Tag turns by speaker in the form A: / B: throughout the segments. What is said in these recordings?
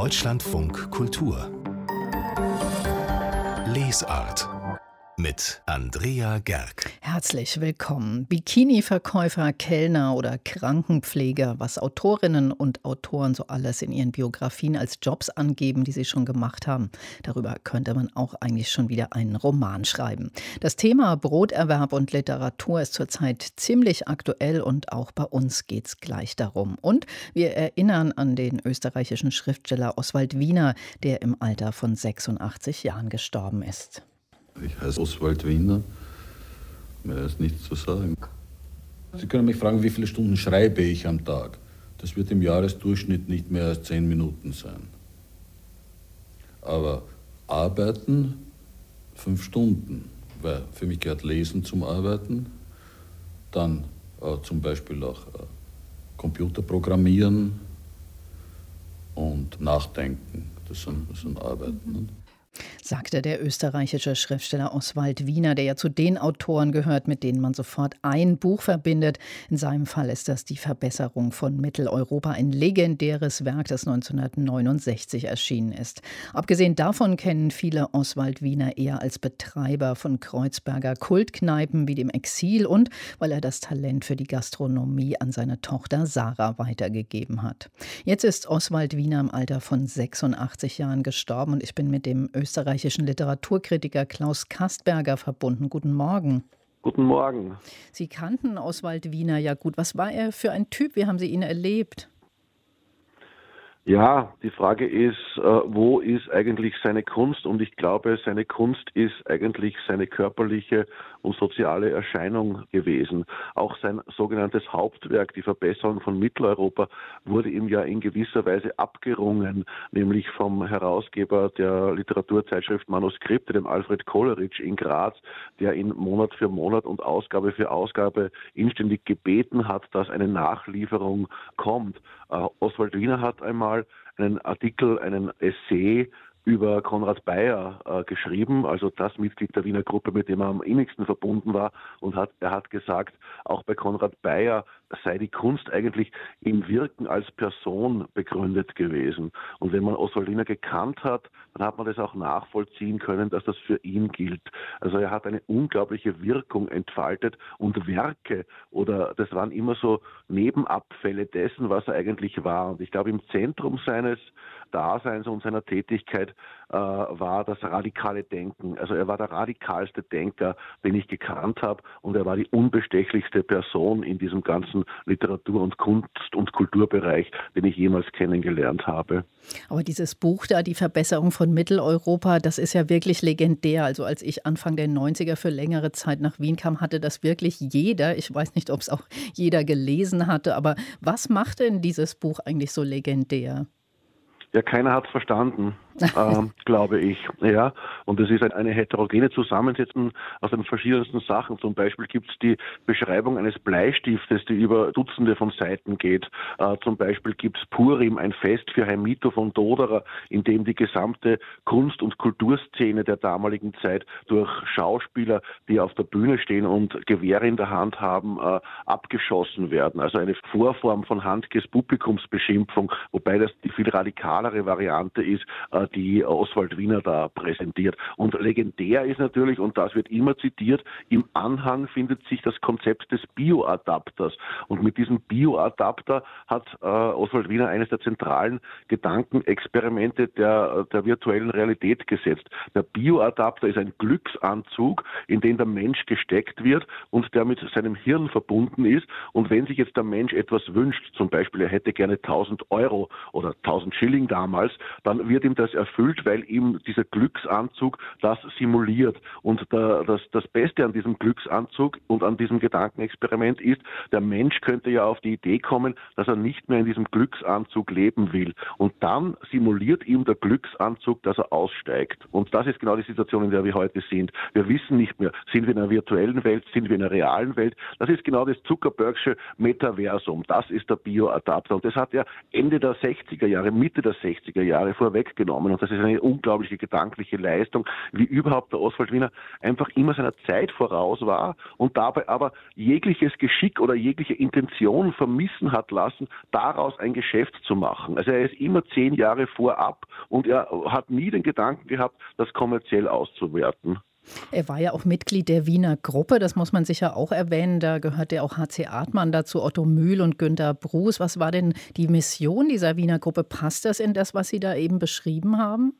A: Deutschlandfunk Kultur Lesart mit Andrea Gerg.
B: Herzlich willkommen. Bikini-Verkäufer, Kellner oder Krankenpfleger, was Autorinnen und Autoren so alles in ihren Biografien als Jobs angeben, die sie schon gemacht haben. Darüber könnte man auch eigentlich schon wieder einen Roman schreiben. Das Thema Broterwerb und Literatur ist zurzeit ziemlich aktuell und auch bei uns geht es gleich darum. Und wir erinnern an den österreichischen Schriftsteller Oswald Wiener, der im Alter von 86 Jahren gestorben ist.
C: Ich heiße Oswald Wiener, mehr ist nichts zu sagen.
D: Sie können mich fragen, wie viele Stunden schreibe ich am Tag? Das wird im Jahresdurchschnitt nicht mehr als 10 Minuten sein. Aber arbeiten 5 Stunden, weil für mich gehört Lesen zum Arbeiten, dann zum Beispiel auch Computer programmieren und Nachdenken, das sind Arbeiten.
B: Sagte der österreichische Schriftsteller Oswald Wiener, der ja zu den Autoren gehört, mit denen man sofort ein Buch verbindet. In seinem Fall ist das Die Verbesserung von Mitteleuropa, ein legendäres Werk, das 1969 erschienen ist. Abgesehen davon kennen viele Oswald Wiener eher als Betreiber von Kreuzberger Kultkneipen wie dem Exil und weil er das Talent für die Gastronomie an seine Tochter Sarah weitergegeben hat. Jetzt ist Oswald Wiener im Alter von 86 Jahren gestorben und ich bin mit dem österreichischen Literaturkritiker Klaus Kastberger verbunden. Guten Morgen.
E: Guten Morgen.
B: Sie kannten Oswald Wiener ja gut. Was war er für ein Typ? Wie haben Sie ihn erlebt?
E: Ja, die Frage ist, wo ist eigentlich seine Kunst? Und ich glaube, seine Kunst ist eigentlich seine körperliche und soziale Erscheinung gewesen. Auch sein sogenanntes Hauptwerk, Die Verbesserung von Mitteleuropa, wurde ihm ja in gewisser Weise abgerungen, nämlich vom Herausgeber der Literaturzeitschrift Manuskripte, dem Alfred Koleritsch in Graz, der ihn Monat für Monat und Ausgabe für Ausgabe inständig gebeten hat, dass eine Nachlieferung kommt. Oswald Wiener hat einmal einen Artikel, einen Essay über Konrad Beyer geschrieben, also das Mitglied der Wiener Gruppe, mit dem er am innigsten verbunden war, und er hat gesagt, auch bei Konrad Beyer sei die Kunst eigentlich im Wirken als Person begründet gewesen. Und wenn man Oswald Wiener gekannt hat, dann hat man das auch nachvollziehen können, dass das für ihn gilt. Also er hat eine unglaubliche Wirkung entfaltet und Werke, oder das waren immer so Nebenabfälle dessen, was er eigentlich war. Und ich glaube, im Zentrum seines Daseins und seiner Tätigkeit war das radikale Denken. Also er war der radikalste Denker, den ich gekannt habe, und er war die unbestechlichste Person in diesem ganzen Literatur- und Kunst- und Kulturbereich, den ich jemals kennengelernt habe.
B: Aber dieses Buch da, Die Verbesserung von Mitteleuropa, das ist ja wirklich legendär. Also als ich Anfang der 90er für längere Zeit nach Wien kam, hatte das wirklich jeder. Ich weiß nicht, ob es auch jeder gelesen hatte, aber was macht denn dieses Buch eigentlich so legendär?
E: Ja, keiner hat es verstanden, glaube ich. Ja, und es ist eine heterogene Zusammensetzung aus den verschiedensten Sachen. Zum Beispiel gibt es die Beschreibung eines Bleistiftes, die über Dutzende von Seiten geht. Zum Beispiel gibt es Purim, ein Fest für Heimito von Doderer, in dem die gesamte Kunst- und Kulturszene der damaligen Zeit durch Schauspieler, die auf der Bühne stehen und Gewehre in der Hand haben, abgeschossen werden. Also eine Vorform von Handges-Publikumsbeschimpfung, wobei das die viel radikalere Variante ist, die Oswald Wiener da präsentiert. Und legendär ist natürlich, und das wird immer zitiert, im Anhang findet sich das Konzept des Bioadapters. Und mit diesem Bioadapter hat Oswald Wiener eines der zentralen Gedankenexperimente der virtuellen Realität gesetzt. Der Bioadapter ist ein Glücksanzug, in den der Mensch gesteckt wird und der mit seinem Hirn verbunden ist. Und wenn sich jetzt der Mensch etwas wünscht, zum Beispiel er hätte gerne 1000 Euro oder 1000 Schilling damals, dann wird ihm das erfüllt, weil ihm dieser Glücksanzug das simuliert. Und das Beste an diesem Glücksanzug und an diesem Gedankenexperiment ist, der Mensch könnte ja auf die Idee kommen, dass er nicht mehr in diesem Glücksanzug leben will. Und dann simuliert ihm der Glücksanzug, dass er aussteigt. Und das ist genau die Situation, in der wir heute sind. Wir wissen nicht mehr, sind wir in einer virtuellen Welt, sind wir in einer realen Welt. Das ist genau das Zuckerbergsche Metaversum. Das ist der Bioadapter. Und das hat er Ende der 60er Jahre, Mitte der 60er Jahre vorweggenommen. kommen. Und das ist eine unglaubliche gedankliche Leistung, wie überhaupt der Oswald Wiener einfach immer seiner Zeit voraus war und dabei aber jegliches Geschick oder jegliche Intention vermissen hat lassen, daraus ein Geschäft zu machen. Also er ist immer 10 Jahre vorab und er hat nie den Gedanken gehabt, das kommerziell auszuwerten.
B: Er war ja auch Mitglied der Wiener Gruppe, das muss man sicher auch erwähnen. Da gehört ja auch H.C. Artmann dazu, Otto Mühl und Günter Bruß. Was war denn die Mission dieser Wiener Gruppe? Passt das in das, was Sie da eben beschrieben haben?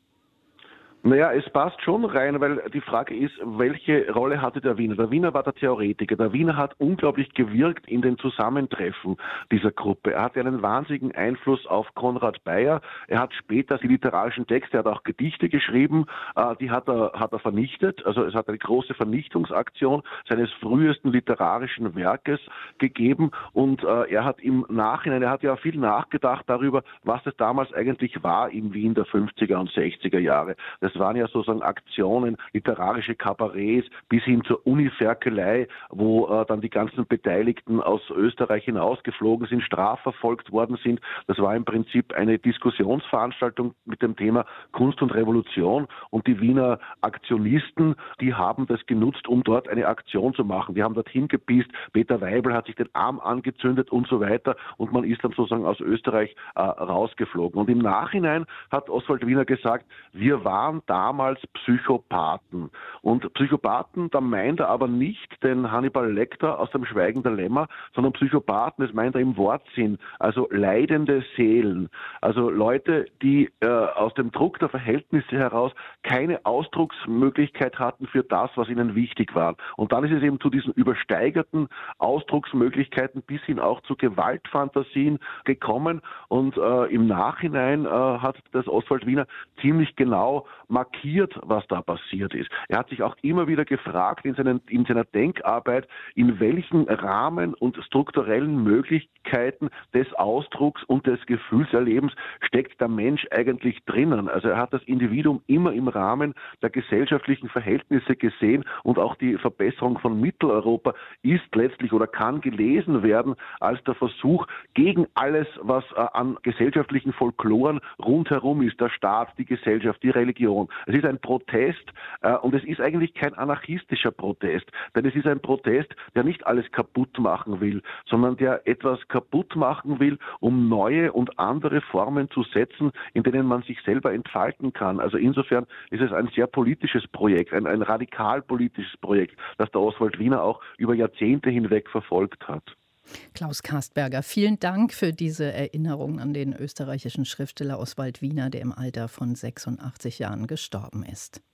E: Naja, es passt schon rein, weil die Frage ist, welche Rolle hatte der Wiener? Der Wiener war der Theoretiker. Der Wiener hat unglaublich gewirkt in den Zusammentreffen dieser Gruppe. Er hatte einen wahnsinnigen Einfluss auf Konrad Beyer. Er hat später die literarischen Texte, er hat auch Gedichte geschrieben, die hat er vernichtet. Also es hat eine große Vernichtungsaktion seines frühesten literarischen Werkes gegeben und er hat im Nachhinein, er hat ja viel nachgedacht darüber, was es damals eigentlich war in Wien der 50er und 60er Jahre. Das waren ja sozusagen Aktionen, literarische Kabarets bis hin zur Uniferkelei, wo dann die ganzen Beteiligten aus Österreich hinausgeflogen sind, strafverfolgt worden sind. Das war im Prinzip eine Diskussionsveranstaltung mit dem Thema Kunst und Revolution. Und die Wiener Aktionisten, die haben das genutzt, um dort eine Aktion zu machen. Die haben dort hingepisst, Peter Weibel hat sich den Arm angezündet und so weiter. Und man ist dann sozusagen aus Österreich rausgeflogen. Und im Nachhinein hat Oswald Wiener gesagt, wir waren damals Psychopathen. Und Psychopathen, da meint er aber nicht den Hannibal Lecter aus dem Schweigen der Lämmer, sondern Psychopathen, das meint er im Wortsinn, also leidende Seelen. Also Leute, die aus dem Druck der Verhältnisse heraus keine Ausdrucksmöglichkeit hatten für das, was ihnen wichtig war. Und dann ist es eben zu diesen übersteigerten Ausdrucksmöglichkeiten bis hin auch zu Gewaltfantasien gekommen. Und im Nachhinein hat das Oswald Wiener ziemlich genau markiert, was da passiert ist. Er hat sich auch immer wieder gefragt in seiner Denkarbeit, in welchen Rahmen und strukturellen Möglichkeiten des Ausdrucks und des Gefühlserlebens steckt der Mensch eigentlich drinnen. Also er hat das Individuum immer im Rahmen der gesellschaftlichen Verhältnisse gesehen und auch die Verbesserung von Mitteleuropa ist letztlich oder kann gelesen werden als der Versuch gegen alles, was an gesellschaftlichen Folkloren rundherum ist, der Staat, die Gesellschaft, die Religion. Es ist ein Protest und es ist eigentlich kein anarchistischer Protest, denn es ist ein Protest, der nicht alles kaputt machen will, sondern der etwas kaputt machen will, um neue und andere Formen zu setzen, in denen man sich selber entfalten kann. Also insofern ist es ein sehr politisches Projekt, ein radikal politisches Projekt, das der Oswald Wiener auch über Jahrzehnte hinweg verfolgt hat.
B: Klaus Castberger, vielen Dank für diese Erinnerung an den österreichischen Schriftsteller Oswald Wiener, der im Alter von 86 Jahren gestorben ist.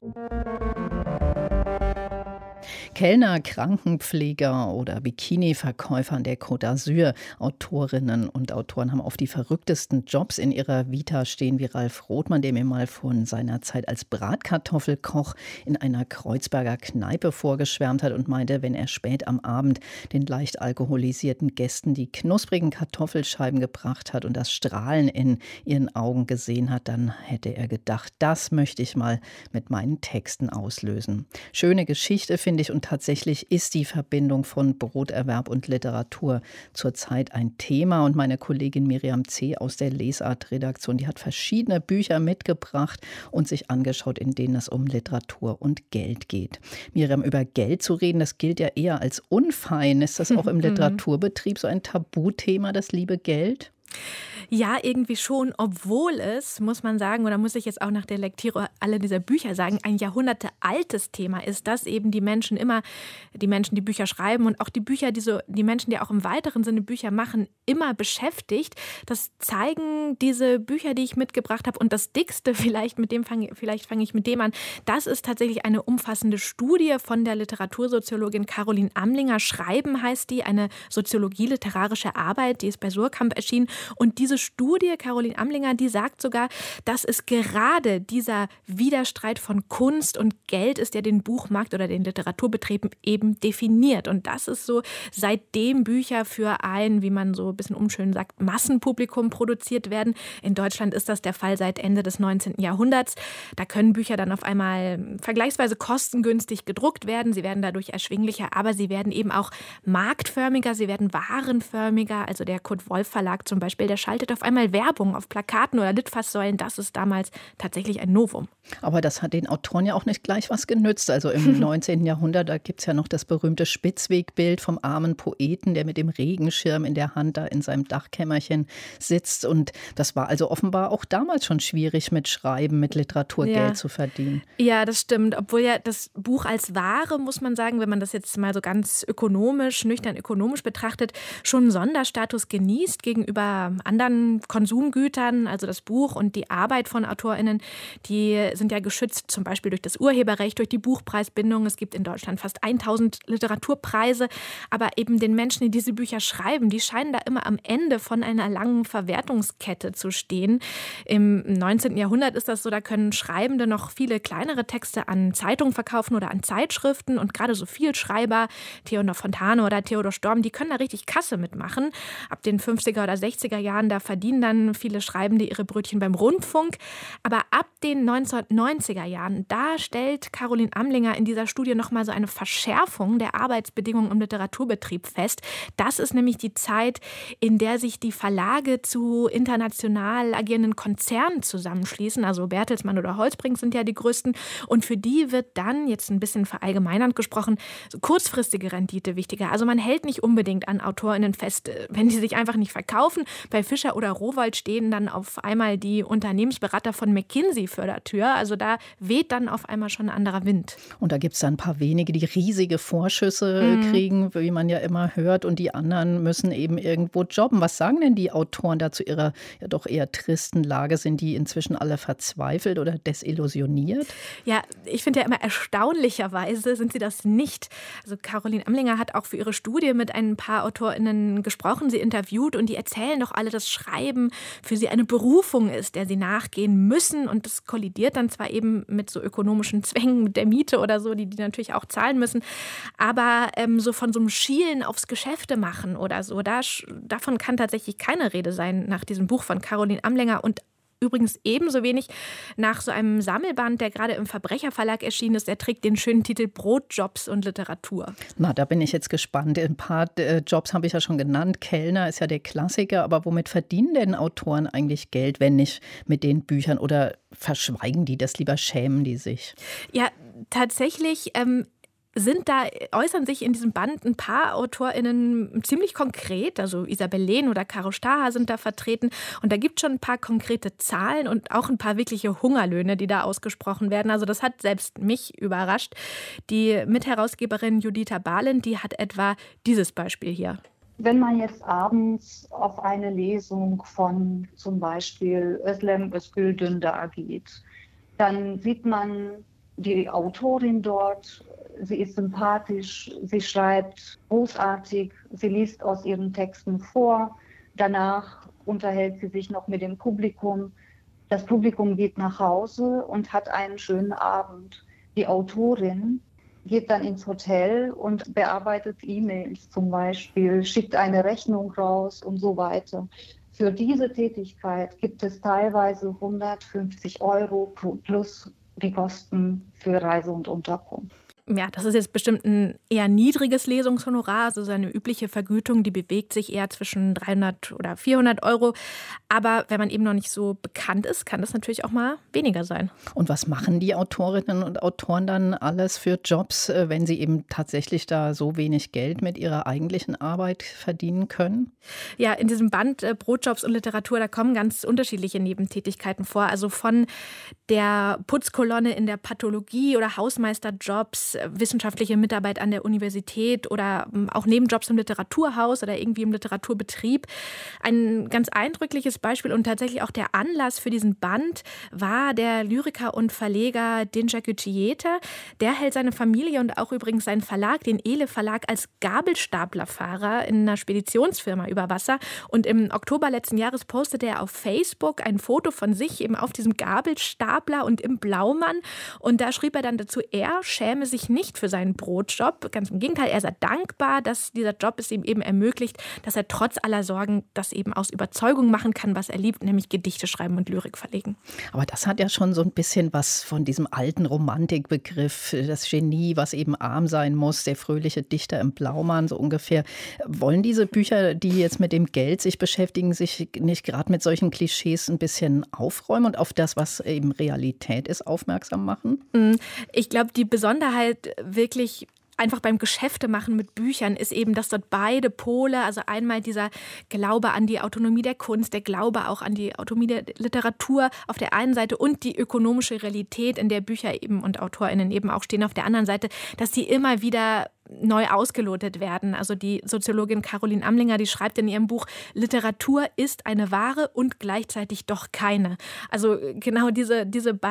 B: Kellner, Krankenpfleger oder Bikini-Verkäufer an der Côte d'Azur. Autorinnen und Autoren haben oft die verrücktesten Jobs in ihrer Vita stehen, wie Ralf Rothmann, der mir mal von seiner Zeit als Bratkartoffelkoch in einer Kreuzberger Kneipe vorgeschwärmt hat und meinte, wenn er spät am Abend den leicht alkoholisierten Gästen die knusprigen Kartoffelscheiben gebracht hat und das Strahlen in ihren Augen gesehen hat, dann hätte er gedacht, das möchte ich mal mit meinen Texten auslösen. Schöne Geschichte, finde ich, und tatsächlich ist die Verbindung von Broterwerb und Literatur zurzeit ein Thema. Und meine Kollegin Miriam C. aus der Lesart-Redaktion, die hat verschiedene Bücher mitgebracht und sich angeschaut, in denen es um Literatur und Geld geht. Miriam, über Geld zu reden, das gilt ja eher als unfein. Ist das auch im Literaturbetrieb so ein Tabuthema, das liebe Geld?
F: Ja, irgendwie schon, obwohl es, muss man sagen, oder muss ich jetzt auch nach der Lektüre aller dieser Bücher sagen, ein jahrhundertealtes Thema ist, dass eben die Menschen, die Bücher schreiben und auch die Menschen, die auch im weiteren Sinne Bücher machen, immer beschäftigt. Das zeigen diese Bücher, die ich mitgebracht habe. Und das dickste, vielleicht fange ich mit dem an, das ist tatsächlich eine umfassende Studie von der Literatursoziologin Caroline Amlinger. Schreiben heißt die, eine soziologie-literarische Arbeit, die ist bei Suhrkamp erschienen. Und diese Studie, Caroline Amlinger, die sagt sogar, dass es gerade dieser Widerstreit von Kunst und Geld ist, der den Buchmarkt oder den Literaturbetrieb eben definiert. Und das ist so, seitdem Bücher für ein, wie man so ein bisschen unschön sagt, Massenpublikum produziert werden. In Deutschland ist das der Fall seit Ende des 19. Jahrhunderts. Da können Bücher dann auf einmal vergleichsweise kostengünstig gedruckt werden. Sie werden dadurch erschwinglicher, aber sie werden eben auch marktförmiger, sie werden warenförmiger. Also der Kurt Wolf Verlag zum Beispiel, der schaltet schaltet auf einmal Werbung auf Plakaten oder Litfaßsäulen. Das ist damals tatsächlich ein Novum.
B: Aber das hat den Autoren ja auch nicht gleich was genützt. Also im 19. Jahrhundert, da gibt es ja noch das berühmte Spitzwegbild vom armen Poeten, der mit dem Regenschirm in der Hand da in seinem Dachkämmerchen sitzt. Und das war also offenbar auch damals schon schwierig, mit Schreiben, mit Literatur Geld zu verdienen.
F: Ja, das stimmt. Obwohl ja das Buch als Ware, muss man sagen, wenn man das jetzt mal so ganz nüchtern ökonomisch betrachtet, schon einen Sonderstatus genießt gegenüber anderen Konsumgütern. Also das Buch und die Arbeit von AutorInnen, die sind ja geschützt, zum Beispiel durch das Urheberrecht, durch die Buchpreisbindung. Es gibt in Deutschland fast 1000 Literaturpreise. Aber eben den Menschen, die diese Bücher schreiben, die scheinen da immer am Ende von einer langen Verwertungskette zu stehen. Im 19. Jahrhundert ist das so, da können Schreibende noch viele kleinere Texte an Zeitungen verkaufen oder an Zeitschriften. Und gerade so Vielschreiber, Theodor Fontane oder Theodor Storm, die können da richtig Kasse mitmachen. Ab den 50er oder 60er Jahren, da verdienen dann viele Schreibende ihre Brötchen beim Rundfunk. Aber ab den 1990er Jahren, da stellt Caroline Amlinger in dieser Studie nochmal so eine Verschärfung der Arbeitsbedingungen im Literaturbetrieb fest. Das ist nämlich die Zeit, in der sich die Verlage zu international agierenden Konzernen zusammenschließen. Also Bertelsmann oder Holzbrink sind ja die größten. Und für die wird dann, jetzt ein bisschen verallgemeinernd gesprochen, so kurzfristige Rendite wichtiger. Also man hält nicht unbedingt an AutorInnen fest, wenn die sich einfach nicht verkaufen. Bei Fischer oder Rowohlt stehen dann auf einmal die Unternehmensberater von McKinsey vor der Tür. Also da weht dann auf einmal schon ein anderer Wind.
B: Und da gibt es dann ein paar wenige, die riesige Vorschüsse kriegen, wie man ja immer hört. Und die anderen müssen eben irgendwo jobben. Was sagen denn die Autoren da zu ihrer ja doch eher tristen Lage? Sind die inzwischen alle verzweifelt oder desillusioniert?
F: Ja, ich finde ja immer erstaunlicherweise sind sie das nicht. Also Caroline Amlinger hat auch für ihre Studie mit ein paar AutorInnen gesprochen, sie interviewt und die erzählen doch alle, dass Schreiben für sie eine Berufung ist, der sie nachgehen müssen. Und das kollidiert dann zwar eben mit so ökonomischen Zwängen, mit der Miete oder so, die natürlich auch zahlen müssen, aber so von so einem Schielen aufs Geschäfte machen oder so, davon kann tatsächlich keine Rede sein nach diesem Buch von Caroline Amlinger und übrigens ebenso wenig nach so einem Sammelband, der gerade im Verbrecherverlag erschienen ist. Der trägt den schönen Titel Brotjobs und Literatur.
B: Na, da bin ich jetzt gespannt. Ein paar Jobs habe ich ja schon genannt. Kellner ist ja der Klassiker. Aber womit verdienen denn Autoren eigentlich Geld, wenn nicht mit den Büchern? Oder verschweigen die das lieber, schämen die sich?
F: Ja, tatsächlich äußern sich in diesem Band ein paar AutorInnen ziemlich konkret, also Isabel Lehn oder Caro Staher sind da vertreten und da gibt es schon ein paar konkrete Zahlen und auch ein paar wirkliche Hungerlöhne, die da ausgesprochen werden. Also das hat selbst mich überrascht. Die Mitherausgeberin Juditha Balint, die hat etwa dieses Beispiel hier.
G: Wenn man jetzt abends auf eine Lesung von zum Beispiel Özlem Özgül Dündar geht, dann sieht man die Autorin dort. Sie ist sympathisch, sie schreibt großartig, sie liest aus ihren Texten vor. Danach unterhält sie sich noch mit dem Publikum. Das Publikum geht nach Hause und hat einen schönen Abend. Die Autorin geht dann ins Hotel und bearbeitet E-Mails zum Beispiel, schickt eine Rechnung raus und so weiter. Für diese Tätigkeit gibt es teilweise 150 € plus die Kosten für Reise und Unterkunft.
F: Ja, das ist jetzt bestimmt ein eher niedriges Lesungshonorar, also seine übliche Vergütung, die bewegt sich eher zwischen 300 oder 400 €. Aber wenn man eben noch nicht so bekannt ist, kann das natürlich auch mal weniger sein.
B: Und was machen die Autorinnen und Autoren dann alles für Jobs, wenn sie eben tatsächlich da so wenig Geld mit ihrer eigentlichen Arbeit verdienen können?
F: Ja, in diesem Band Brotjobs und Literatur, da kommen ganz unterschiedliche Nebentätigkeiten vor. Also von der Putzkolonne in der Pathologie oder Hausmeisterjobs, wissenschaftliche Mitarbeit an der Universität oder auch Nebenjobs im Literaturhaus oder irgendwie im Literaturbetrieb. Ein ganz eindrückliches Beispiel und tatsächlich auch der Anlass für diesen Band war der Lyriker und Verleger Dinçer Güçiyeğir. Der hält seine Familie und auch übrigens seinen Verlag, den Ele Verlag, als Gabelstaplerfahrer in einer Speditionsfirma über Wasser. Und im Oktober letzten Jahres postete er auf Facebook ein Foto von sich eben auf diesem Gabelstapler und im Blaumann. Und da schrieb er dann dazu, er schäme sich sich nicht für seinen Brotjob. Ganz im Gegenteil, er ist dankbar, dass dieser Job es ihm eben ermöglicht, dass er trotz aller Sorgen das eben aus Überzeugung machen kann, was er liebt, nämlich Gedichte schreiben und Lyrik verlegen.
B: Aber das hat ja schon so ein bisschen was von diesem alten Romantikbegriff, das Genie, was eben arm sein muss, der fröhliche Dichter im Blaumann, so ungefähr. Wollen diese Bücher, die jetzt mit dem Geld sich beschäftigen, sich nicht gerade mit solchen Klischees ein bisschen aufräumen und auf das, was eben Realität ist, aufmerksam machen?
F: Ich glaube, die Besonderheit wirklich einfach beim Geschäftemachen mit Büchern ist eben, dass dort beide Pole, also einmal dieser Glaube an die Autonomie der Kunst, der Glaube auch an die Autonomie der Literatur auf der einen Seite und die ökonomische Realität, in der Bücher eben und AutorInnen eben auch stehen auf der anderen Seite, dass die immer wieder neu ausgelotet werden. Also die Soziologin Caroline Amlinger, die schreibt in ihrem Buch, Literatur ist eine Ware und gleichzeitig doch keine. Also genau dieser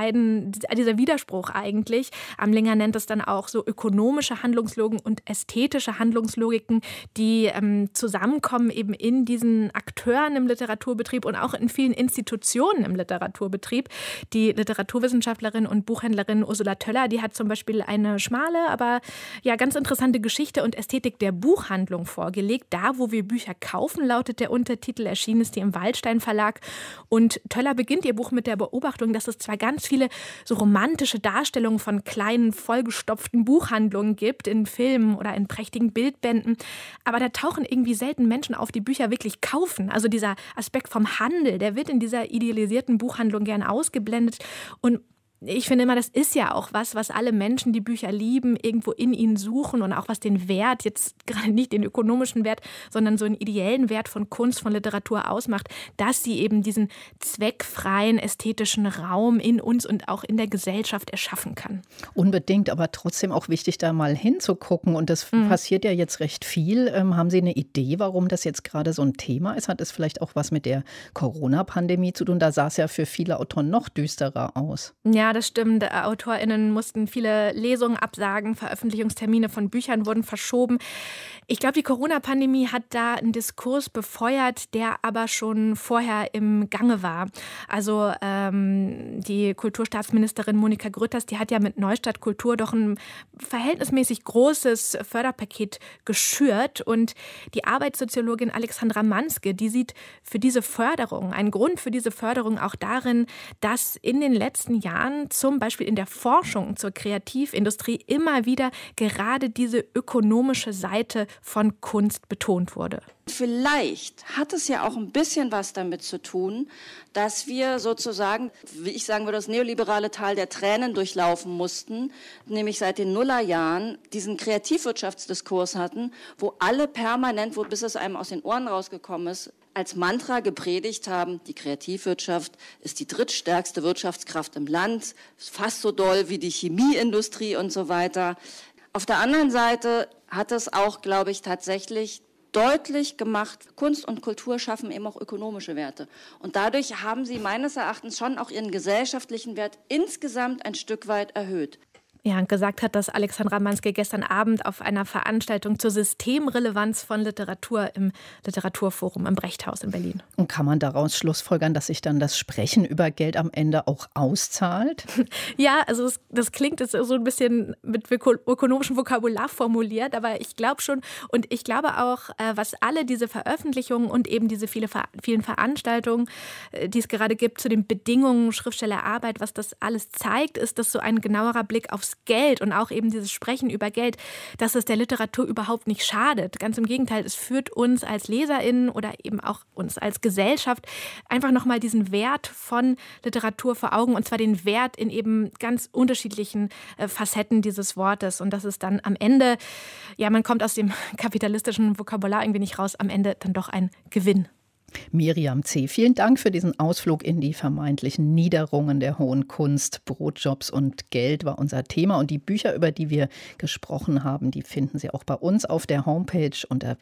F: Widerspruch eigentlich. Amlinger nennt es dann auch so ökonomische Handlungslogiken und ästhetische Handlungslogiken, die zusammenkommen eben in diesen Akteuren im Literaturbetrieb und auch in vielen Institutionen im Literaturbetrieb. Die Literaturwissenschaftlerin und Buchhändlerin Ursula Töller, die hat zum Beispiel eine schmale, aber ja ganz interessante Geschichte und Ästhetik der Buchhandlung vorgelegt. Da, wo wir Bücher kaufen, lautet der Untertitel, erschienen ist die im Waldstein Verlag. Und Töller beginnt ihr Buch mit der Beobachtung, dass es zwar ganz viele so romantische Darstellungen von kleinen, vollgestopften Buchhandlungen gibt, in Filmen oder in prächtigen Bildbänden, aber da tauchen irgendwie selten Menschen auf, die Bücher wirklich kaufen. Also dieser Aspekt vom Handel, der wird in dieser idealisierten Buchhandlung gern ausgeblendet. Und ich finde immer, das ist ja auch was alle Menschen, die Bücher lieben, irgendwo in ihnen suchen und auch was den Wert, jetzt gerade nicht den ökonomischen Wert, sondern so einen ideellen Wert von Kunst, von Literatur ausmacht, dass sie eben diesen zweckfreien ästhetischen Raum in uns und auch in der Gesellschaft erschaffen kann.
B: Unbedingt, aber trotzdem auch wichtig, da mal hinzugucken. Und das passiert ja jetzt recht viel. Haben Sie eine Idee, warum das jetzt gerade so ein Thema ist? Hat es vielleicht auch was mit der Corona-Pandemie zu tun? Da sah es ja für viele Autoren noch düsterer aus.
F: Ja, das stimmt. AutorInnen mussten viele Lesungen absagen, Veröffentlichungstermine von Büchern wurden verschoben. Ich glaube, die Corona-Pandemie hat da einen Diskurs befeuert, der aber schon vorher im Gange war. Also die Kulturstaatsministerin Monika Grütters, die hat ja mit Neustadt Kultur doch ein verhältnismäßig großes Förderpaket geschürt. Und die Arbeitssoziologin Alexandra Manske, die sieht für diese Förderung, einen Grund für diese Förderung auch darin, dass in den letzten Jahren zum Beispiel in der Forschung zur Kreativindustrie immer wieder gerade diese ökonomische Seite von Kunst betont wurde.
H: Vielleicht hat es ja auch ein bisschen was damit zu tun, dass wir sozusagen, wie ich sagen würde, das neoliberale Tal der Tränen durchlaufen mussten, nämlich seit den Nullerjahren diesen Kreativwirtschaftsdiskurs hatten, wo alle permanent, bis es einem aus den Ohren rausgekommen ist, als Mantra gepredigt haben, die Kreativwirtschaft ist die drittstärkste Wirtschaftskraft im Land, fast so doll wie die Chemieindustrie und so weiter. Auf der anderen Seite hat es auch, glaube ich, tatsächlich deutlich gemacht, Kunst und Kultur schaffen eben auch ökonomische Werte. Und dadurch haben sie meines Erachtens schon auch ihren gesellschaftlichen Wert insgesamt ein Stück weit erhöht.
F: Ja, und gesagt hat das Alexandra Manske gestern Abend auf einer Veranstaltung zur Systemrelevanz von Literatur im Literaturforum im Brechthaus in Berlin.
B: Und kann man daraus schlussfolgern, dass sich dann das Sprechen über Geld am Ende auch auszahlt?
F: Ja, also das klingt jetzt so ein bisschen mit ökonomischem Vokabular formuliert, aber ich glaube schon und ich glaube auch, was alle diese Veröffentlichungen und eben diese vielen Veranstaltungen, die es gerade gibt zu den Bedingungen Schriftstellerarbeit, was das alles zeigt, ist, dass so ein genauerer Blick aufs Geld und auch eben dieses Sprechen über Geld, dass es der Literatur überhaupt nicht schadet. Ganz im Gegenteil, es führt uns als LeserInnen oder eben auch uns als Gesellschaft einfach nochmal diesen Wert von Literatur vor Augen und zwar den Wert in eben ganz unterschiedlichen Facetten dieses Wortes und das ist dann am Ende, ja, man kommt aus dem kapitalistischen Vokabular irgendwie nicht raus, am Ende dann doch ein Gewinn.
B: Miriam C., vielen Dank für diesen Ausflug in die vermeintlichen Niederungen der hohen Kunst. Brotjobs und Geld war unser Thema. Und die Bücher, über die wir gesprochen haben, die finden Sie auch bei uns auf der Homepage unter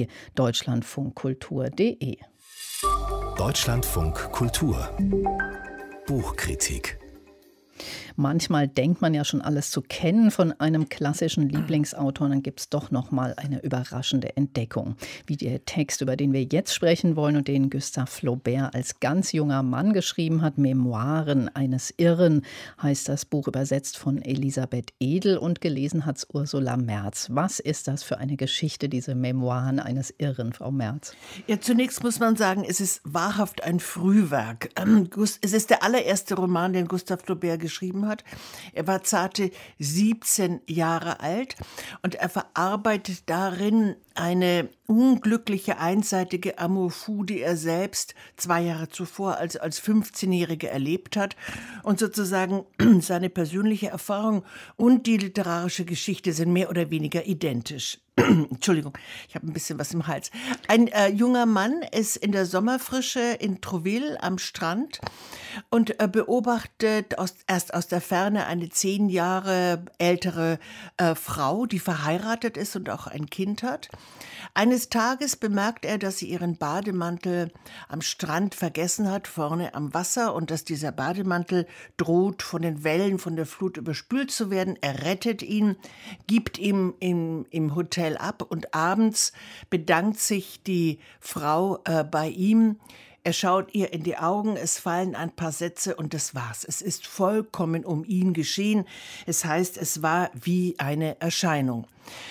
B: www.deutschlandfunkkultur.de.
A: Deutschlandfunk Kultur Buchkritik
B: Manchmal denkt man ja schon alles zu kennen von einem klassischen Lieblingsautor, dann gibt es doch noch mal eine überraschende Entdeckung. Wie der Text, über den wir jetzt sprechen wollen und den Gustave Flaubert als ganz junger Mann geschrieben hat, Memoiren eines Irren, heißt das Buch, übersetzt von Elisabeth Edel und gelesen hat es Ursula Merz. Was ist das für eine Geschichte, diese Memoiren eines Irren, Frau Merz?
I: Ja, zunächst muss man sagen, es ist wahrhaft ein Frühwerk. Es ist der allererste Roman, den Gustave Flaubert geschrieben hat. Er war zarte 17 Jahre alt und er verarbeitet darin eine unglückliche, einseitige Amour fou, die er selbst 2 Jahre zuvor als 15-Jährige erlebt hat. Und sozusagen seine persönliche Erfahrung und die literarische Geschichte sind mehr oder weniger identisch. Entschuldigung, ich habe ein bisschen was im Hals. Ein junger Mann ist in der Sommerfrische in Trouville am Strand und beobachtet erst aus der Ferne eine 10 Jahre ältere Frau, die verheiratet ist und auch ein Kind hat. Eines Tages bemerkt er, dass sie ihren Bademantel am Strand vergessen hat, vorne am Wasser, und dass dieser Bademantel droht, von den Wellen, von der Flut überspült zu werden. Er rettet ihn, gibt ihm im Hotel ab und abends bedankt sich die Frau bei ihm. Er schaut ihr in die Augen, es fallen ein paar Sätze und das war's. Es ist vollkommen um ihn geschehen. Es heißt, es war wie eine Erscheinung.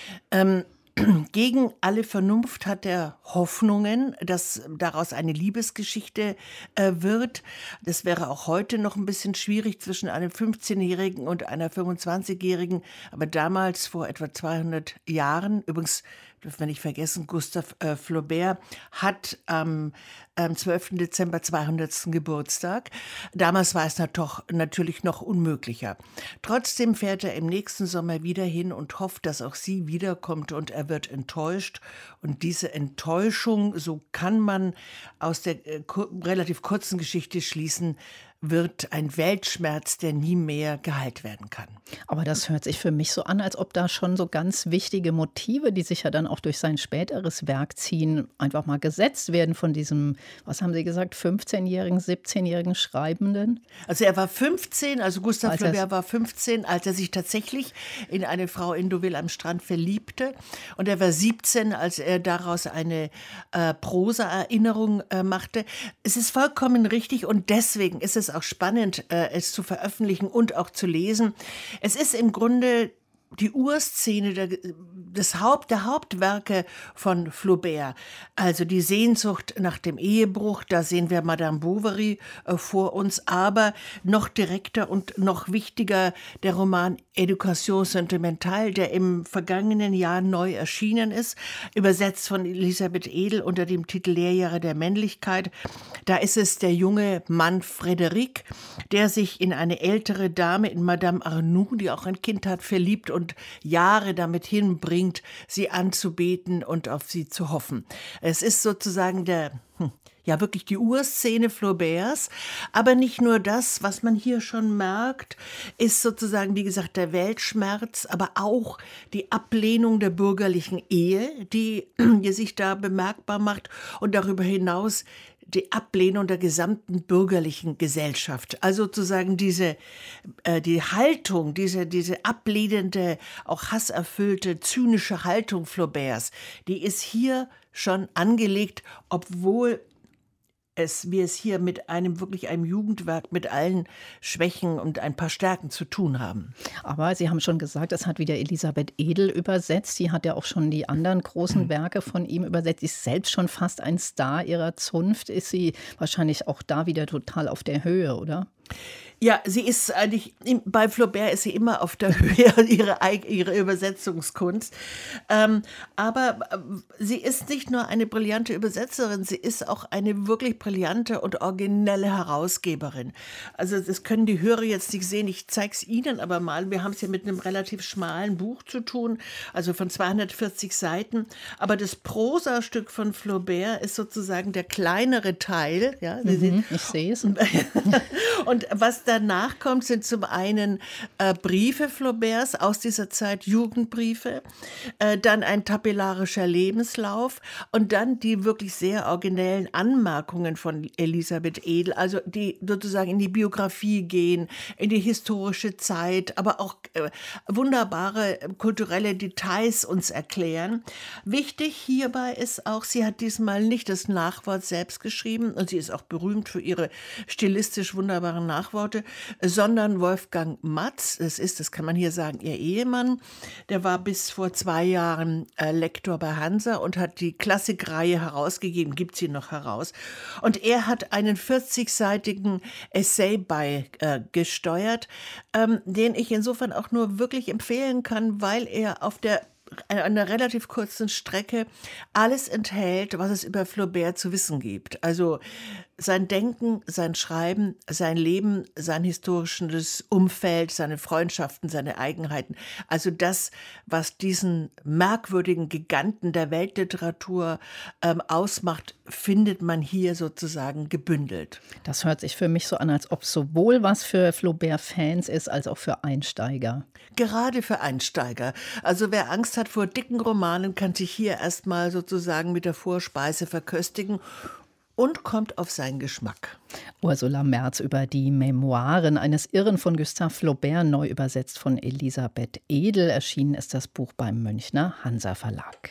I: Gegen alle Vernunft hat er Hoffnungen, dass daraus eine Liebesgeschichte wird. Das wäre auch heute noch ein bisschen schwierig zwischen einem 15-Jährigen und einer 25-Jährigen. Aber damals, vor etwa 200 Jahren, übrigens dürfen wir nicht vergessen, Gustave Flaubert hat am 12. Dezember 200. Geburtstag. Damals war es natürlich noch unmöglicher. Trotzdem fährt er im nächsten Sommer wieder hin und hofft, dass auch sie wiederkommt, und er wird enttäuscht. Und diese Enttäuschung, so kann man aus der relativ kurzen Geschichte schließen, wird ein Weltschmerz, der nie mehr geheilt werden kann.
B: Aber das hört sich für mich so an, als ob da schon so ganz wichtige Motive, die sich ja dann auch durch sein späteres Werk ziehen, einfach mal gesetzt werden von diesem, was haben Sie gesagt, 15-jährigen, 17-jährigen Schreibenden?
I: Also er war 15, also Gustave Flaubert war 15, als er sich tatsächlich in eine Frau in Deauville am Strand verliebte. Und er war 17, als er daraus eine Prosa-Erinnerung machte. Es ist vollkommen richtig, und deswegen ist es auch spannend, es zu veröffentlichen und auch zu lesen. Es ist im Grunde die Urszene der Hauptwerke von Flaubert. Also die Sehnsucht nach dem Ehebruch, da sehen wir Madame Bovary vor uns, aber noch direkter und noch wichtiger der Roman Éducation sentimentale, der im vergangenen Jahr neu erschienen ist, übersetzt von Elisabeth Edel unter dem Titel Lehrjahre der Männlichkeit. Da ist es der junge Mann Frédéric, der sich in eine ältere Dame, in Madame Arnoux, die auch ein Kind hat, verliebt und Jahre damit hinbringt, sie anzubeten und auf sie zu hoffen. Es ist sozusagen wirklich die Urszene Flauberts. Aber nicht nur das, was man hier schon merkt, ist sozusagen, wie gesagt, der Weltschmerz, aber auch die Ablehnung der bürgerlichen Ehe, die sich da bemerkbar macht, und darüber hinaus die Ablehnung der gesamten bürgerlichen Gesellschaft. Also sozusagen die Haltung, diese ablehnende, auch hasserfüllte, zynische Haltung Flauberts, die ist hier schon angelegt, obwohl wir es hier mit einem Jugendwerk mit allen Schwächen und ein paar Stärken zu tun haben.
B: Aber Sie haben schon gesagt, es hat wieder Elisabeth Edel übersetzt. Die hat ja auch schon die anderen großen Werke von ihm übersetzt. Ist selbst schon fast ein Star ihrer Zunft. Ist sie wahrscheinlich auch da wieder total auf der Höhe, oder?
I: Ja, sie ist eigentlich, bei Flaubert ist sie immer auf der Höhe ihrer Übersetzungskunst. Aber sie ist nicht nur eine brillante Übersetzerin, sie ist auch eine wirklich brillante und originelle Herausgeberin. Also das können die Hörer jetzt nicht sehen, ich zeige es Ihnen aber mal. Wir haben es ja mit einem relativ schmalen Buch zu tun, also von 240 Seiten. Aber das Prosastück von Flaubert ist sozusagen der kleinere Teil. Ja,
B: ich sehe es.
I: Und Was danach kommt, sind zum einen Briefe Flauberts aus dieser Zeit, Jugendbriefe, dann ein tabellarischer Lebenslauf und dann die wirklich sehr originellen Anmerkungen von Elisabeth Edel, also die sozusagen in die Biografie gehen, in die historische Zeit, aber auch wunderbare kulturelle Details uns erklären. Wichtig hierbei ist auch, sie hat diesmal nicht das Nachwort selbst geschrieben und sie ist auch berühmt für ihre stilistisch wunderbaren Nachworte, sondern Wolfgang Matz, das kann man hier sagen, ihr Ehemann, der war bis vor 2 Jahren Lektor bei Hansa und hat die Klassikreihe herausgegeben, gibt sie noch heraus. Und er hat einen 40-seitigen Essay beigesteuert, den ich insofern auch nur wirklich empfehlen kann, weil er auf einer relativ kurzen Strecke alles enthält, was es über Flaubert zu wissen gibt. Also sein Denken, sein Schreiben, sein Leben, sein historisches Umfeld, seine Freundschaften, seine Eigenheiten. Also das, was diesen merkwürdigen Giganten der Weltliteratur ausmacht, findet man hier sozusagen gebündelt.
B: Das hört sich für mich so an, als ob es sowohl was für Flaubert-Fans ist, als auch für Einsteiger.
I: Gerade für Einsteiger. Also wer Angst hat vor dicken Romanen, kann sich hier erstmal sozusagen mit der Vorspeise verköstigen und kommt auf seinen Geschmack.
B: Ursula Merz über die Memoiren eines Irren von Gustave Flaubert, neu übersetzt von Elisabeth Edel. Erschienen ist das Buch beim Münchner Hansa Verlag.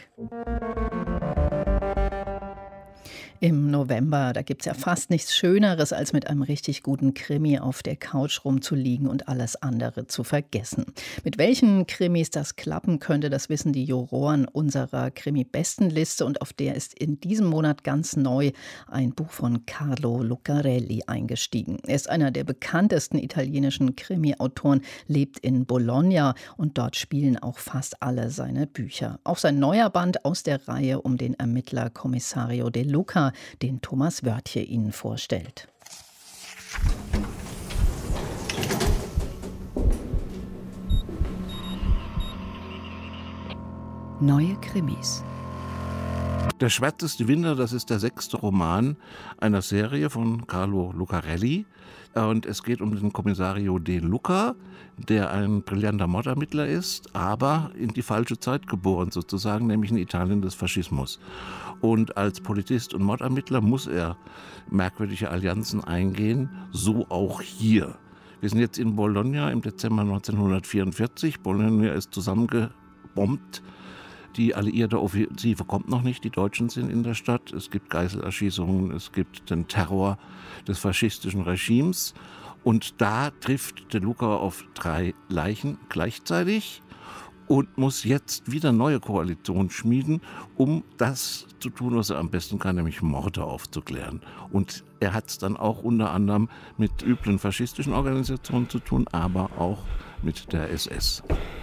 B: Im November, da gibt es ja fast nichts Schöneres, als mit einem richtig guten Krimi auf der Couch rumzuliegen und alles andere zu vergessen. Mit welchen Krimis das klappen könnte, das wissen die Juroren unserer Krimi-Bestenliste. Und auf der ist in diesem Monat ganz neu ein Buch von Carlo Lucarelli eingestiegen. Er ist einer der bekanntesten italienischen Krimi-Autoren, lebt in Bologna und dort spielen auch fast alle seine Bücher. Auch sein neuer Band aus der Reihe um den Ermittler Commissario De Luca, den Thomas Wörtje Ihnen vorstellt.
J: Neue Krimis.
K: Der schwärzeste Winter, das ist der 6. Roman einer Serie von Carlo Lucarelli. Und es geht um den Commissario De Luca, der ein brillanter Mordermittler ist, aber in die falsche Zeit geboren sozusagen, nämlich in Italien des Faschismus. Und als Polizist und Mordermittler muss er merkwürdige Allianzen eingehen, so auch hier. Wir sind jetzt in Bologna im Dezember 1944. Bologna ist zusammengebombt. Die alliierte Offensive kommt noch nicht, die Deutschen sind in der Stadt. Es gibt Geiselerschießungen, es gibt den Terror des faschistischen Regimes. Und da trifft De Luca auf 3 Leichen gleichzeitig und muss jetzt wieder neue Koalitionen schmieden, um das zu tun, was er am besten kann, nämlich Morde aufzuklären. Und er hat es dann auch unter anderem mit üblen faschistischen Organisationen zu tun, aber auch mit der SS.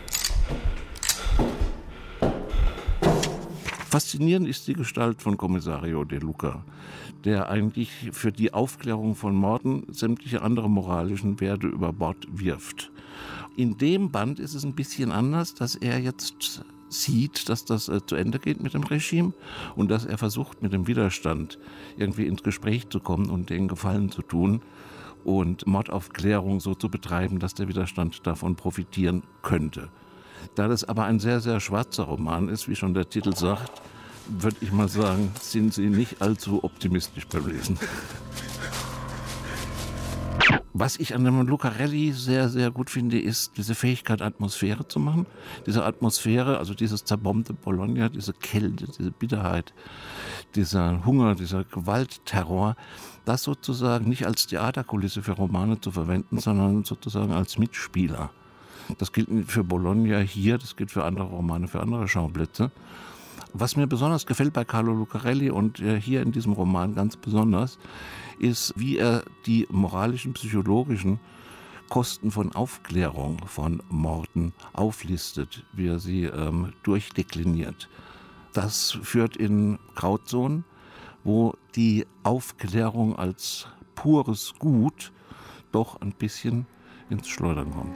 K: Faszinierend ist die Gestalt von Commissario De Luca, der eigentlich für die Aufklärung von Morden sämtliche andere moralischen Werte über Bord wirft. In dem Band ist es ein bisschen anders, dass er jetzt sieht, dass das zu Ende geht mit dem Regime und dass er versucht, mit dem Widerstand irgendwie ins Gespräch zu kommen und denen Gefallen zu tun und Mordaufklärung so zu betreiben, dass der Widerstand davon profitieren könnte. Da das aber ein sehr, sehr schwarzer Roman ist, wie schon der Titel sagt, würde ich mal sagen, sind Sie nicht allzu optimistisch beim Lesen. Was ich an dem Lucarelli sehr, sehr gut finde, ist diese Fähigkeit, Atmosphäre zu machen. Diese Atmosphäre, also dieses zerbombte Bologna, diese Kälte, diese Bitterheit, dieser Hunger, dieser Gewaltterror, das sozusagen nicht als Theaterkulisse für Romane zu verwenden, sondern sozusagen als Mitspieler. Das gilt für Bologna hier, das gilt für andere Romane, für andere Schauplätze. Was mir besonders gefällt bei Carlo Lucarelli und hier in diesem Roman ganz besonders, ist, wie er die moralischen, psychologischen Kosten von Aufklärung von Morden auflistet, wie er sie durchdekliniert. Das führt in Grauzonen, wo die Aufklärung als pures Gut doch ein bisschen ins Schleudern kommt.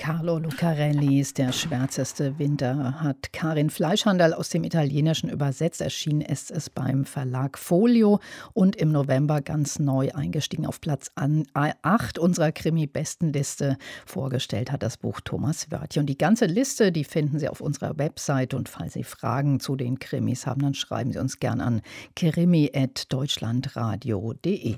B: Carlo Lucarellis Der schwärzeste Winter hat Karin Fleischhandel aus dem Italienischen übersetzt. Erschienen ist es beim Verlag Folio und im November ganz neu eingestiegen auf Platz 8 unserer Krimi-Bestenliste. Vorgestellt hat das Buch Thomas Wörtje. Und die ganze Liste, die finden Sie auf unserer Website. Und falls Sie Fragen zu den Krimis haben, dann schreiben Sie uns gern an krimi@deutschlandradio.de.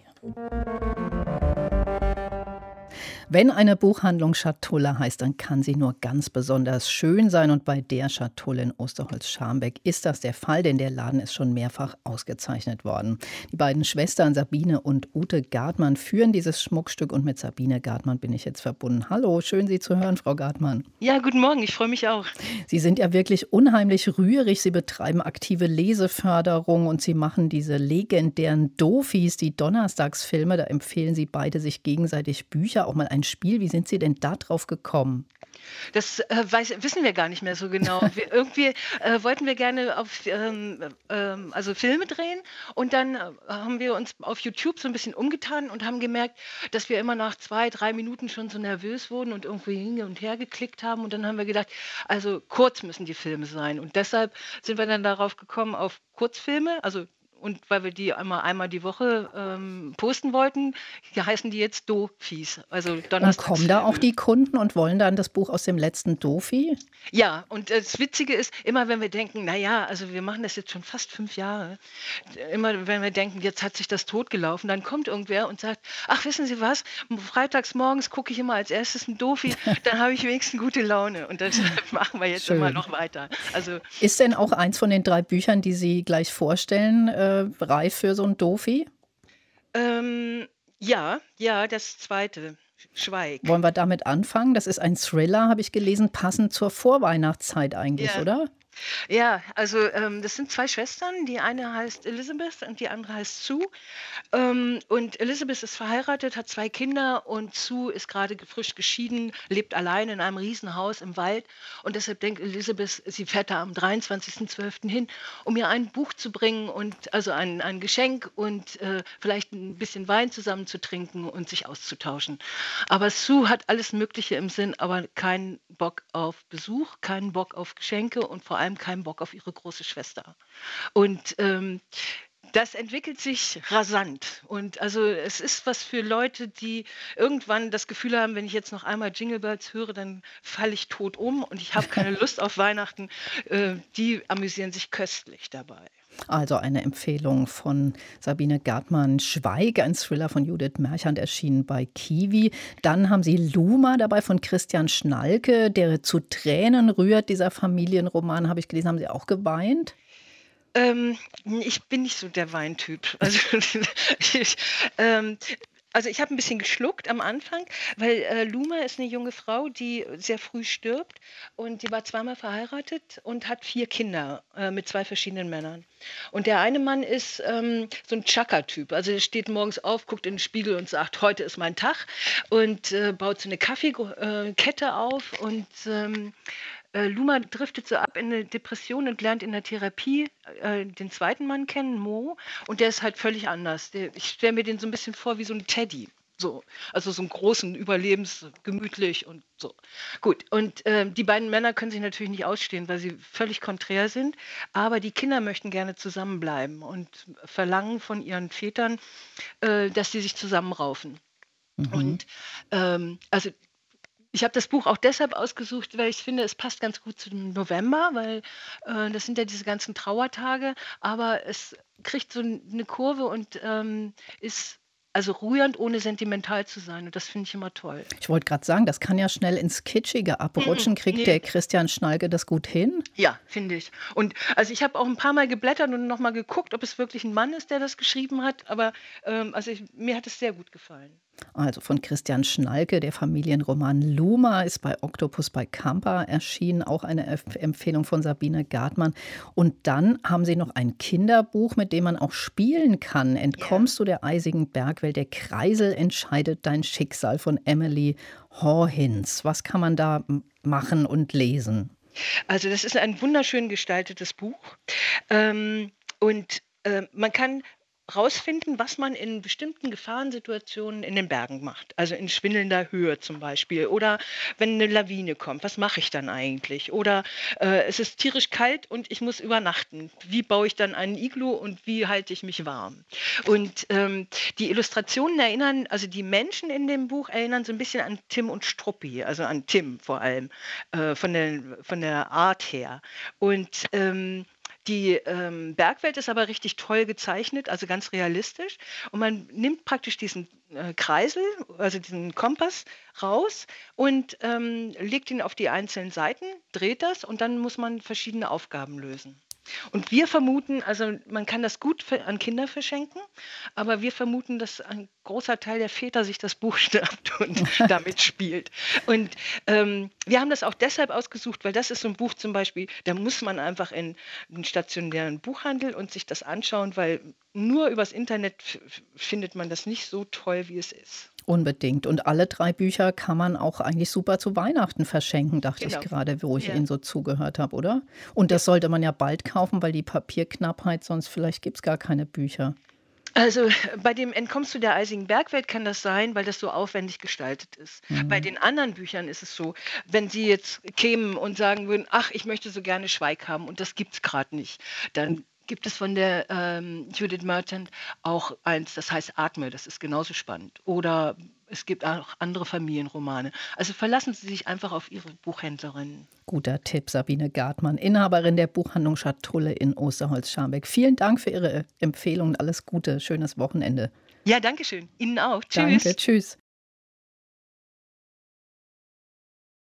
B: Wenn eine Buchhandlung Schatulle heißt, dann kann sie nur ganz besonders schön sein. Und bei der Schatulle in Osterholz-Scharmbeck ist das der Fall, denn der Laden ist schon mehrfach ausgezeichnet worden. Die beiden Schwestern Sabine und Ute Gartmann führen dieses Schmuckstück und mit Sabine Gartmann bin ich jetzt verbunden. Hallo, schön Sie zu hören, Frau Gartmann.
L: Ja, guten Morgen, ich freue mich auch.
B: Sie sind ja wirklich unheimlich rührig. Sie betreiben aktive Leseförderung und Sie machen diese legendären Dofis, die Donnerstagsfilme. Da empfehlen Sie beide sich gegenseitig Bücher, auch mal ein Spiel. Wie sind Sie denn da drauf gekommen?
L: Das wissen wir gar nicht mehr so genau. Irgendwie wollten wir gerne also Filme drehen und dann haben wir uns auf YouTube so ein bisschen umgetan und haben gemerkt, dass wir immer nach 2-3 Minuten schon so nervös wurden und irgendwie hin und her geklickt haben und dann haben wir gedacht, also kurz müssen die Filme sein und deshalb sind wir dann darauf gekommen auf Kurzfilme, also und weil wir die einmal die Woche posten wollten, heißen die jetzt Dofis. Also
B: und kommen da auch die Kunden und wollen dann das Buch aus dem letzten Dofi?
L: Ja, und das Witzige ist, immer wenn wir denken, naja, also wir machen das jetzt schon fast 5 Jahre, immer wenn wir denken, jetzt hat sich das totgelaufen, dann kommt irgendwer und sagt, ach, wissen Sie was, freitags morgens gucke ich immer als erstes ein Dofi, dann habe ich wenigstens gute Laune und das machen wir jetzt immer noch weiter. Also,
B: ist denn auch eins von den 3 Büchern, die Sie gleich vorstellen, reif für so ein Dofi?
L: Ja, das zweite, Schweig.
B: Wollen wir damit anfangen? Das ist ein Thriller, habe ich gelesen, passend zur Vorweihnachtszeit eigentlich, oder?
L: Ja, also das sind 2 Schwestern. Die eine heißt Elizabeth und die andere heißt Sue. Und Elizabeth ist verheiratet, hat 2 Kinder und Sue ist gerade frisch geschieden, lebt allein in einem Riesenhaus im Wald. Und deshalb denkt Elizabeth, sie fährt da am 23.12. hin, um ihr ein Buch zu bringen und also ein Geschenk und vielleicht ein bisschen Wein zusammen zu trinken und sich auszutauschen. Aber Sue hat alles Mögliche im Sinn, aber keinen Bock auf Besuch, keinen Bock auf Geschenke und vor allem keinen Bock auf ihre große Schwester. Und das entwickelt sich rasant. Und also es ist was für Leute, die irgendwann das Gefühl haben, wenn ich jetzt noch einmal Jingle Bells höre, dann falle ich tot um und ich habe keine Lust auf Weihnachten. Die amüsieren sich köstlich dabei.
B: Also eine Empfehlung von Sabine Gartmann, Schweig, ein Thriller von Judith Merchant, erschienen bei Kiwi. Dann haben Sie Luma dabei von Christian Schnalke, der zu Tränen rührt. Dieser Familienroman, habe ich gelesen, haben Sie auch geweint?
L: Ich bin nicht so der Weintyp. Also ich habe ein bisschen geschluckt am Anfang, weil Luma ist eine junge Frau, die sehr früh stirbt und die war 2-mal verheiratet und hat 4 Kinder mit 2 verschiedenen Männern. Und der eine Mann ist so ein Chaka-Typ, also er steht morgens auf, guckt in den Spiegel und sagt, heute ist mein Tag und baut so eine Kaffeekette auf und Luma driftet so ab in eine Depression und lernt in der Therapie den zweiten Mann kennen, Mo, und der ist halt völlig anders. Ich stelle mir den so ein bisschen vor wie so ein Teddy. So, also so einen großen, überlebensgemütlich und so. Gut, und die beiden Männer können sich natürlich nicht ausstehen, weil sie völlig konträr sind, aber die Kinder möchten gerne zusammenbleiben und verlangen von ihren Vätern, dass sie sich zusammenraufen. Mhm. Und also ich habe das Buch auch deshalb ausgesucht, weil ich finde, es passt ganz gut zu dem November, weil das sind ja diese ganzen Trauertage, aber es kriegt so eine Kurve und ist also rührend, ohne sentimental zu sein. Und das finde ich immer toll.
B: Ich wollte gerade sagen, das kann ja schnell ins Kitschige abrutschen. Kriegt der Christian Schnalke das gut hin?
L: Ja, finde ich. Und also ich habe auch ein paar Mal geblättert und nochmal geguckt, ob es wirklich ein Mann ist, der das geschrieben hat. Aber mir hat es sehr gut gefallen.
B: Also von Christian Schnalke, der Familienroman Luma ist bei Octopus bei Kampa erschienen, auch eine Empfehlung von Sabine Gartmann. Und dann haben Sie noch ein Kinderbuch, mit dem man auch spielen kann. Entkommst du der eisigen Bergwelt, der Kreisel entscheidet dein Schicksal von Emily Horhins. Was kann man da machen und lesen?
L: Also das ist ein wunderschön gestaltetes Buch und man kann rausfinden, was man in bestimmten Gefahrensituationen in den Bergen macht. Also in schwindelnder Höhe zum Beispiel. Oder wenn eine Lawine kommt, was mache ich dann eigentlich? Oder es ist tierisch kalt und ich muss übernachten. Wie baue ich dann einen Iglu und wie halte ich mich warm? Und die Illustrationen erinnern, also die Menschen in dem Buch erinnern so ein bisschen an Tim und Struppi, also an Tim vor allem, von der Art her. Und die Bergwelt ist aber richtig toll gezeichnet, also ganz realistisch. Und man nimmt praktisch diesen Kreisel, also diesen Kompass raus und legt ihn auf die einzelnen Seiten, dreht das und dann muss man verschiedene Aufgaben lösen. Und wir vermuten, also man kann das gut an Kinder verschenken, aber wir vermuten, dass ein großer Teil der Väter sich das Buch schnappt und damit spielt. Und wir haben das auch deshalb ausgesucht, weil das ist so ein Buch zum Beispiel, da muss man einfach in einen stationären Buchhandel und sich das anschauen, weil nur übers Internet findet man das nicht so toll, wie es ist.
B: Unbedingt. Und alle 3 Bücher kann man auch eigentlich super zu Weihnachten verschenken, dachte
L: Genau.
B: ich gerade, wo ich
L: Ja.
B: Ihnen so zugehört habe, oder? Und das sollte man ja bald kaufen, weil die Papierknappheit, sonst vielleicht gibt es gar keine Bücher.
L: Also bei dem Entkommst du der eisigen Bergwelt kann das sein, weil das so aufwendig gestaltet ist. Bei den anderen Büchern ist es so, wenn Sie jetzt kämen und sagen würden, ach, ich möchte so gerne Schweig haben und das gibt es gerade nicht, dann gibt es von der Judith Merchant auch eins, das heißt Atme, das ist genauso spannend. Oder es gibt auch andere Familienromane. Also verlassen Sie sich einfach auf Ihre Buchhändlerinnen.
B: Guter Tipp, Sabine Gartmann, Inhaberin der Buchhandlung Schatulle in Osterholz-Scharmbeck. Vielen Dank für Ihre Empfehlung und alles Gute. Schönes Wochenende.
L: Ja, danke schön. Ihnen auch. Tschüss.
B: Danke, tschüss.